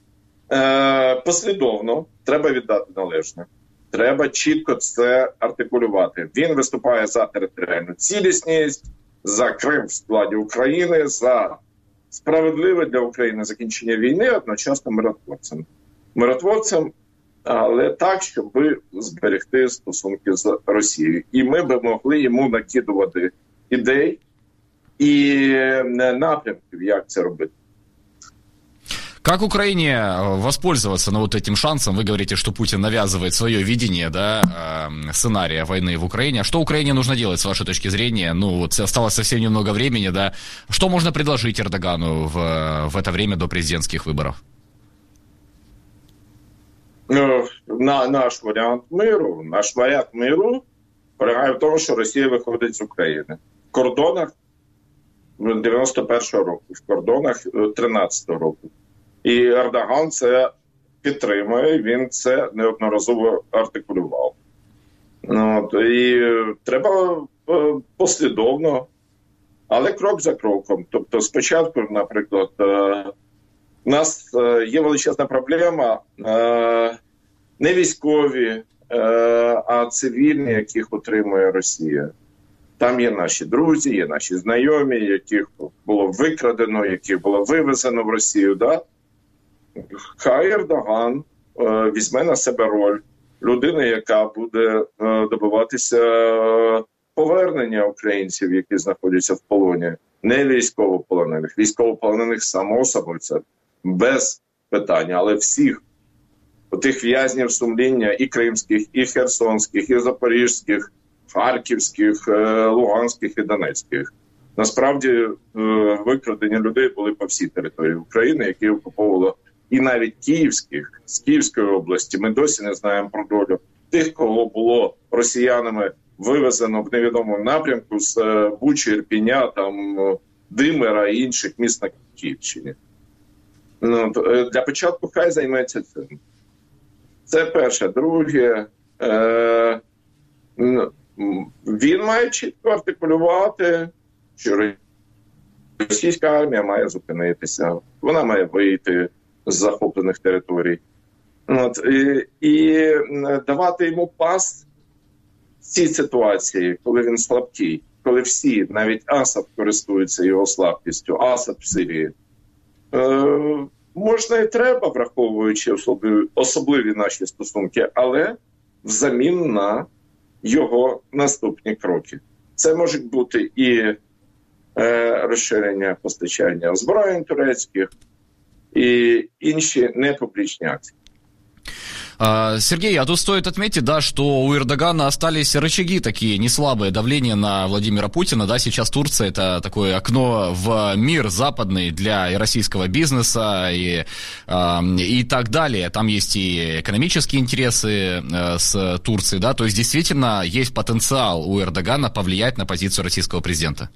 послідовно, треба віддати належне. Треба чітко це артикулювати. Він виступає за територіальну цілісність, за Крим в складі України, за справедливе для України закінчення війни, одночасно миротворцем. Миротворцем, але так, щоб зберегти стосунки з Росією. І ми б могли йому накидувати ідей і напрямків, як це робити. Как Украине воспользоваться вот этим шансом? Вы говорите, что Путин навязывает свое видение, сценария войны в Украине. А что Украине нужно делать, с вашей точки зрения? Осталось совсем немного времени, да? Что можно предложить Эрдогану в это время до президентских выборов? Наш варіант миру полягає в тому, що Росія виходить з України. В кордонах 91-го року, в кордонах 13-го року. І Ердоган це підтримує, він це неодноразово артикулював. І треба послідовно, але крок за кроком. Тобто спочатку, наприклад, у нас є величезна проблема, не військові, а цивільні, яких отримує Росія. Там є наші друзі, є наші знайомі, яких було викрадено, яких було вивезено в Росію, да? Хай Ердоган візьме на себе роль людини, яка буде добиватися повернення українців, які знаходяться в полоні, не військовополонених. Військовополонених, само собою, це без питання, але всіх тих в'язнів сумління і кримських, і херсонських, і запорізьких, харківських, луганських і донецьких. Насправді викрадені людей були по всій території України, які окуповували і навіть київських, з Київської області. Ми досі не знаємо про долю тих, кого було росіянами вивезено в невідомому напрямку з Бучі, Ірпіня, там, Димира і інших міст на Київщині. Для початку хай займеться цим. Це перше. Друге, він має чітко артикулювати, що російська армія має зупинитися, вона має вийти з захоплених територій. І давати йому пас в цій ситуації, коли він слабкий, коли всі, навіть Асад користуються його слабкістю, Асад в Сирії. Можна і треба, враховуючи особливі наші стосунки, але взамін на його наступні кроки. Це можуть бути і розширення постачання озброєнь турецьких, и інші непубличні акції. Сергей, а тут стоит отметить, да, что у Эрдогана остались рычаги такие неслабые, давление на Владимира Путина, да, сейчас Турция это такое окно в мир западный для и российского бизнеса и так далее, там есть и экономические интересы с Турцией, да, то есть действительно есть потенциал у Эрдогана повлиять на позицию российского президента.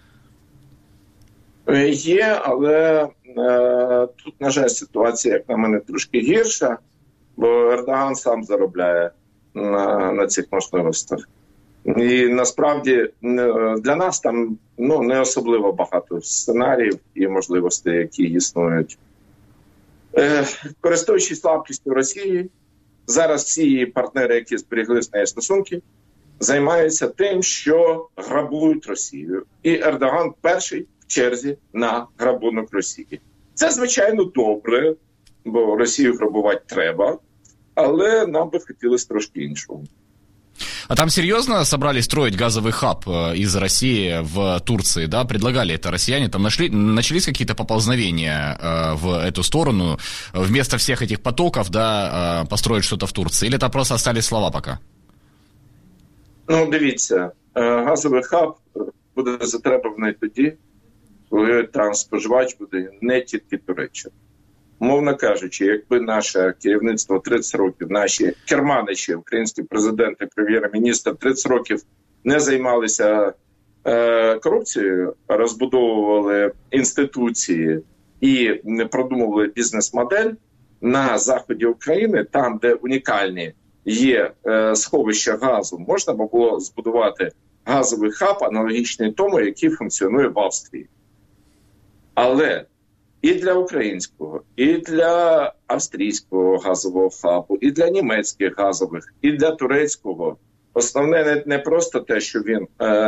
Є, але тут, на жаль, ситуація, як на мене, трошки гірша, бо Ердоган сам заробляє на цих можливостях. І насправді для нас там не особливо багато сценаріїв і можливостей, які існують. Користуючись слабкістю Росії, зараз всі її партнери, які зберегли з нею стосунки, займаються тим, що грабують Росію. І Ердоган перший в черзі на грабунок Росії. Це, звичайно, добре, бо Росію грабувати треба, але нам би хотілося трошки іншого. А там серьезно собрались строить газовый хаб из России в Турции, да? Предлагали это россияне? Там начались какие-то поползновения в эту сторону? Вместо всех этих потоков, да, построить что-то в Турции? Или это просто остались слова пока? Дивіться, газовий хаб буде затребуваний тоді, коли там споживач буде не тільки Туреччина. Мовно кажучи, якби наше керівництво 30 років, наші керманичі, українські президенти, прем'єр-міністр 30 років не займалися корупцією, розбудовували інституції і не продумували бізнес-модель на заході України, там, де унікальні є сховища газу, можна було збудувати газовий хаб, аналогічний тому, який функціонує в Австрії. Але і для українського, і для австрійського газового хабу, і для німецьких газових, і для турецького. Основне не просто те, що він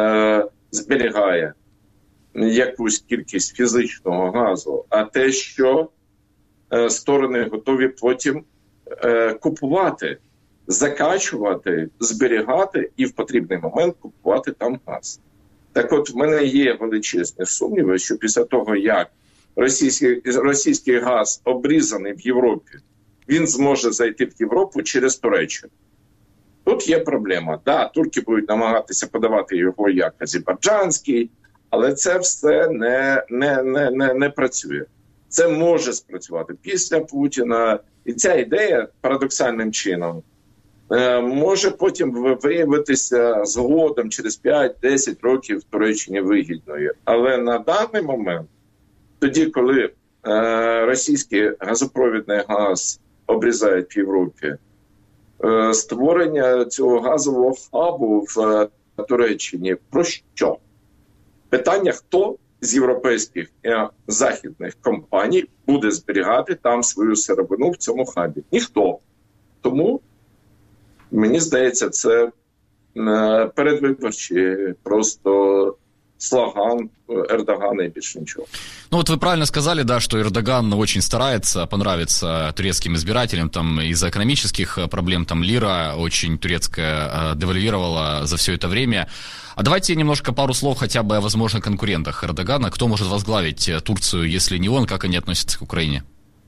зберігає якусь кількість фізичного газу, а те, що сторони готові потім купувати, закачувати, зберігати і в потрібний момент купувати там газ. Так от, в мене є величезні сумніви, що після того, як російський газ обрізаний в Європі, він зможе зайти в Європу через Туреччину. Тут є проблема. Да, турки будуть намагатися подавати його як азербайджанський, але це все не працює. Це може спрацювати після Путіна. І ця ідея парадоксальним чином може потім виявитися згодом через 5-10 років в Туреччині вигідною. Але на даний момент, тоді, коли російський газопровідний газ обрізають в Європі, створення цього газового хабу в Туреччині про що? Питання, хто з європейських і західних компаній буде зберігати там свою сировину в цьому хабі? Ніхто. Тому, мені здається, це передвиборчий просто слоган Эрдогана и больше ничего. Ну вот вы правильно сказали, да, что Эрдоган очень старается понравиться турецким избирателям, там из-за экономических проблем, там лира очень турецкая девальвировала за все это время. А давайте немножко пару слов хотя бы о возможных конкурентах Эрдогана. Кто может возглавить Турцию, если не он, как они относятся к Украине?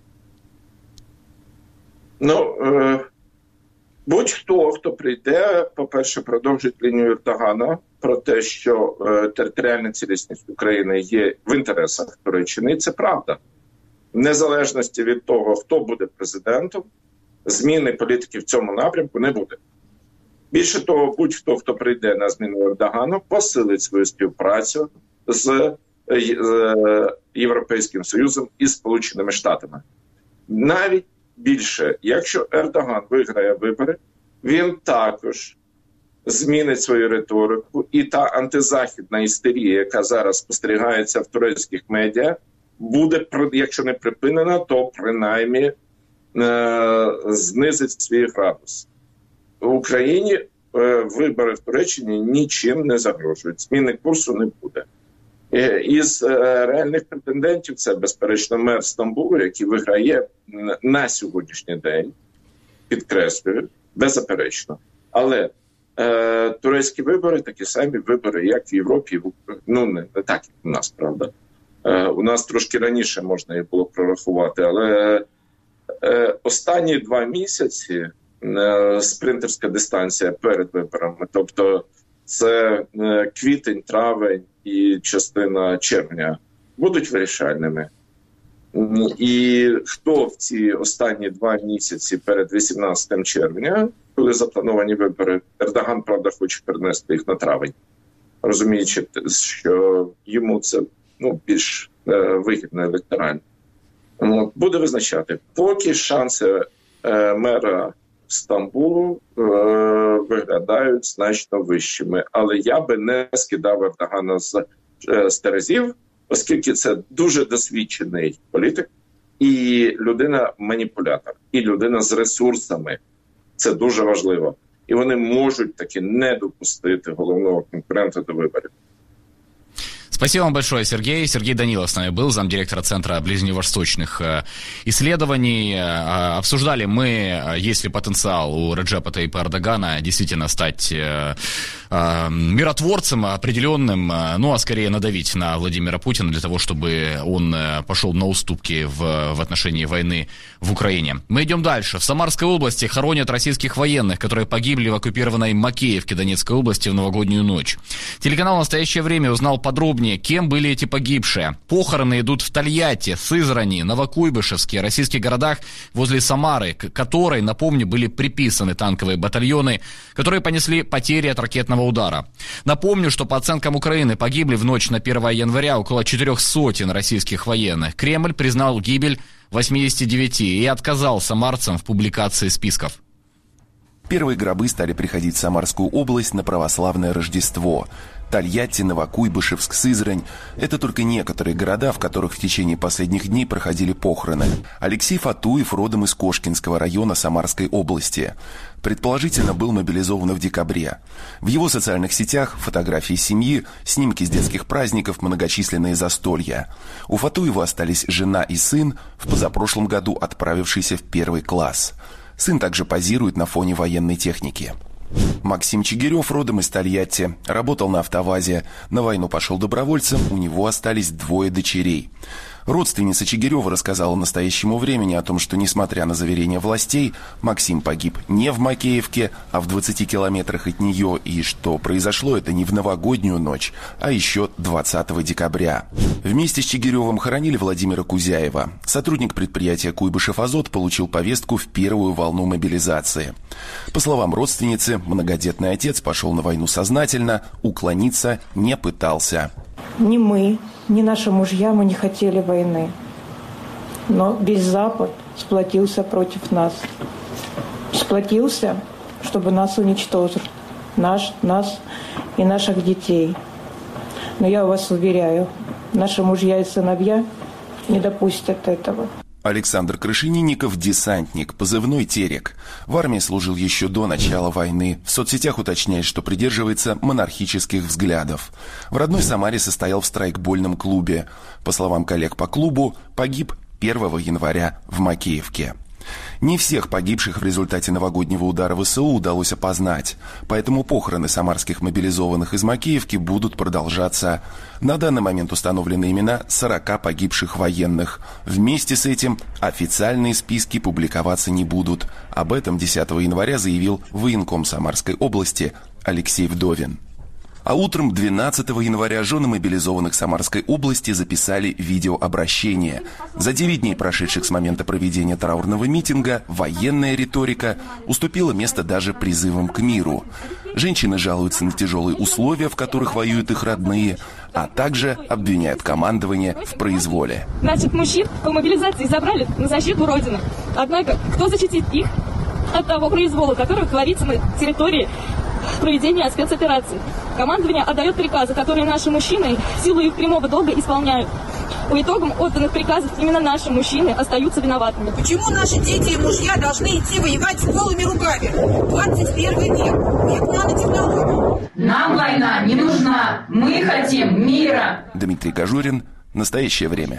Будь-хто прийде, по-перше, продовжить лінію Ердогана про те, що територіальна цілісність України є в інтересах Туреччини. І це правда. В незалежності від того, хто буде президентом, зміни політики в цьому напрямку не буде. Більше того, будь-хто, хто прийде на зміну Ердогану, посилить свою співпрацю з Європейським Союзом і Сполученими Штатами. Навіть більше, якщо Ердоган виграє вибори, він також змінить свою риторику, і та антизахідна істерія, яка зараз спостерігається в турецьких медіа, буде, якщо не припинена, то принаймні знизить свій градус. В Україні вибори в Туреччині нічим не загрожують, зміни курсу не буде. Із реальних претендентів це, безперечно, мер Стамбулу, який виграє на сьогоднішній день, підкреслюю, беззаперечно. Але турецькі вибори такі самі вибори, як в Європі, ну не так, як у нас, правда. У нас трошки раніше можна їх було прорахувати, але останні 2 місяці спринтерська дистанція перед виборами, тобто це квітень, травень і частина червня, будуть вирішальними. І хто в ці останні 2 місяці перед 18 червня, коли заплановані вибори, Ердоган, правда, хоче перенести їх на травень, розуміючи, що йому це більш вигідно електорально. Буде визначати. Поки шанси мера Стамбулу виглядають значно вищими. Але я би не скидав Ердогана з терезів, оскільки це дуже досвідчений політик і людина-маніпулятор, і людина з ресурсами. Це дуже важливо. І вони можуть таки не допустити головного конкурента до виборів. Спасибо вам большое, Сергей. Сергей Данилов с нами был, замдиректора Центра ближневосточных исследований. Обсуждали мы, есть ли потенциал у Реджепа Тайипа Эрдогана действительно стать миротворцем определенным, ну а скорее надавить на Владимира Путина для того, чтобы он пошел на уступки в отношении войны в Украине. Мы идем дальше. В Самарской области хоронят российских военных, которые погибли в оккупированной Макеевке Донецкой области в новогоднюю ночь. Телеканал «Настоящее время» узнал подробнее, кем были эти погибшие. Похороны идут в Тольятти, Сызрани, Новокуйбышевске, российских городах возле Самары, к которой, напомню, были приписаны танковые батальоны, которые понесли потери от ракетного удара. Напомню, что по оценкам Украины погибли в ночь на 1 января около 400 российских военных. Кремль признал гибель 89 и отказал самарцам в публикации списков. Первые гробы стали приходить в Самарскую область на православное Рождество. Тольятти, Новокуйбышевск, Сызрань – это только некоторые города, в которых в течение последних дней проходили похороны. Алексей Фатуев родом из Кошкинского района Самарской области. Предположительно, был мобилизован в декабре. В его социальных сетях фотографии семьи, снимки с детских праздников, многочисленные застолья. У Фатуева остались жена и сын, в позапрошлом году отправившиеся в 1 класс. Сын также позирует на фоне военной техники. Максим Чигирев родом из Тольятти, работал на автовазе, на войну пошел добровольцем, у него остались 2 дочерей. Родственница Чигирева рассказала «Настоящему времени» о том, что, несмотря на заверения властей, Максим погиб не в Макеевке, а в 20 километрах от нее, и что произошло это не в новогоднюю ночь, а еще 20 декабря. Вместе с Чигиревым хоронили Владимира Кузяева. Сотрудник предприятия «Куйбышев-Азот» получил повестку в первую волну мобилизации. По словам родственницы, многодетный отец пошел на войну сознательно, уклониться не пытался. Ни мы, ни наши мужья, мы не хотели войны. Но весь Запад сплотился против нас. Сплотился, чтобы нас уничтожить. Нас и наших детей. Но я вас уверяю, наши мужья и сыновья не допустят этого. Александр Крашенинников – десантник, позывной «Терек». В армии служил еще до начала войны. В соцсетях уточняет, что придерживается монархических взглядов. В родной Самаре состоял в страйкбольном клубе. По словам коллег по клубу, погиб 1 января в Макеевке. Не всех погибших в результате новогоднего удара ВСУ удалось опознать, поэтому похороны самарских мобилизованных из Макеевки будут продолжаться. На данный момент установлены имена 40 погибших военных. Вместе с этим официальные списки публиковаться не будут. Об этом 10 января заявил военком Самарской области Алексей Вдовин. А утром 12 января жены мобилизованных Самарской области записали видеообращение. За 9 дней, прошедших с момента проведения траурного митинга, военная риторика уступила место даже призывам к миру. Женщины жалуются на тяжелые условия, в которых воюют их родные, а также обвиняют командование в произволе. Наших мужчин по мобилизации забрали на защиту Родины. Однако, кто защитит их от того произвола, который творится на территории проведения спецопераций? Командование отдает приказы, которые наши мужчины в силу их прямого долга исполняют. По итогам отданных приказов именно наши мужчины остаются виноватыми. Почему наши дети и мужья должны идти воевать с голыми руками? 21 век. Век нанотехнологий. Нам война не нужна. Мы хотим мира. Дмитрий Гажурин. «Настоящее время».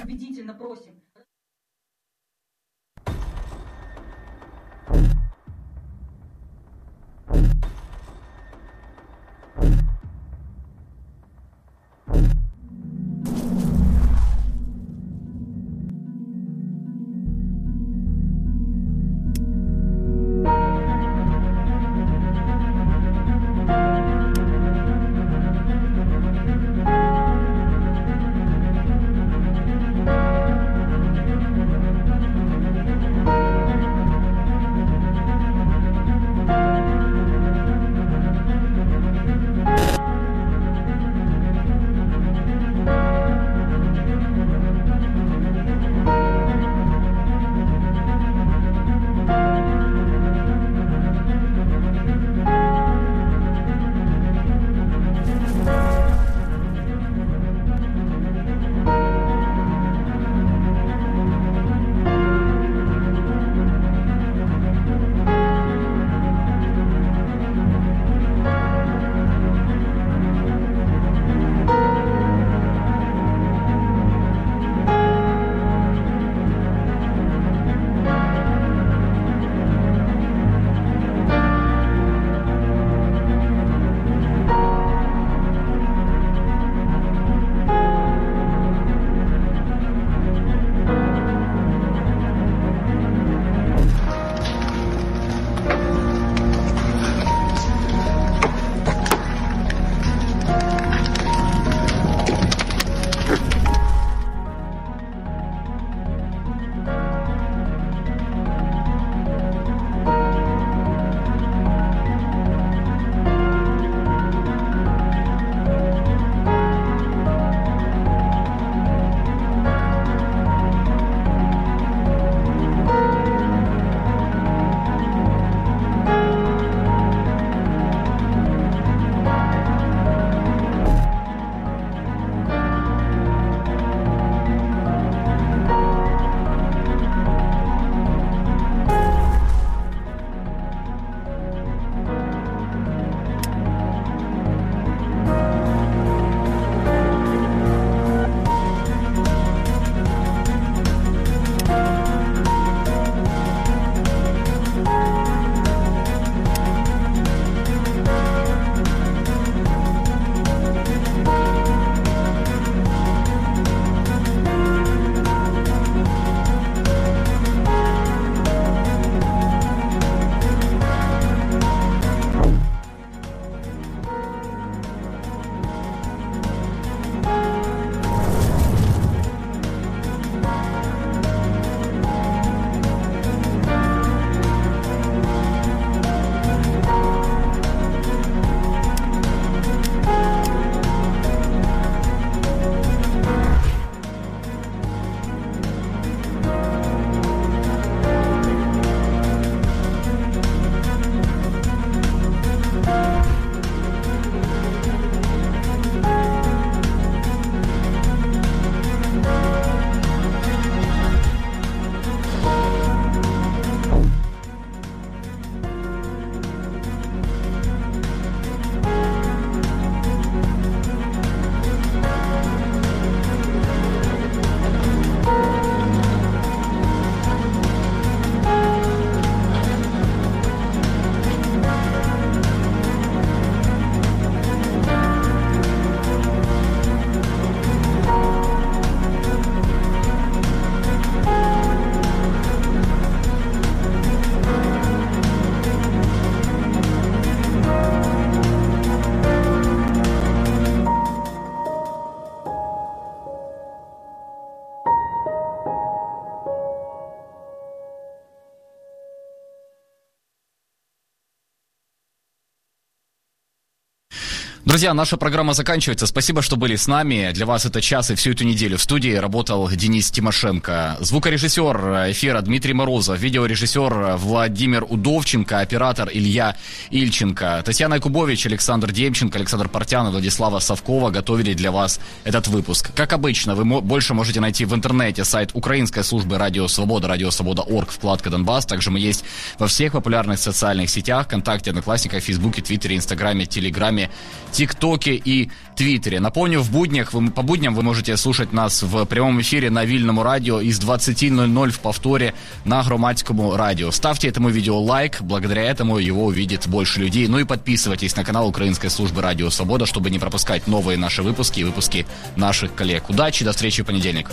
Друзья, наша программа заканчивается. Спасибо, что были с нами. Для вас это час и всю эту неделю. В студии работал Денис Тимошенко. Звукорежиссер эфира Дмитрий Морозов. Видеорежиссер Владимир Удовченко. Оператор Илья Ильченко. Татьяна Якубович, Александр Демченко, Александр Портян и Владислава Совкова готовили для вас этот выпуск. Как обычно, вы больше можете найти в интернете сайт украинской службы Радио Свобода, радиосвобода.орг, вкладка Донбасс. Также мы есть во всех популярных социальных сетях: ВКонтакте, Одноклассниках, Фейсбуке, Твиттере, Инстаграме, Телеграме, ТикТоке и Твиттере. Напомню, по будням вы можете слушать нас в прямом эфире на Вільному радио из 20:00 в повторе на Громадському радио. Ставьте этому видео лайк, благодаря этому его увидит больше людей. Ну и подписывайтесь на канал Украинской службы Радио Свобода, чтобы не пропускать новые наши выпуски и выпуски наших коллег. Удачи, до встречи в понедельник.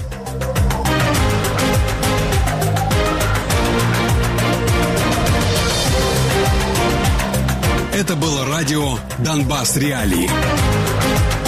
Это было радио «Донбасс Реалии».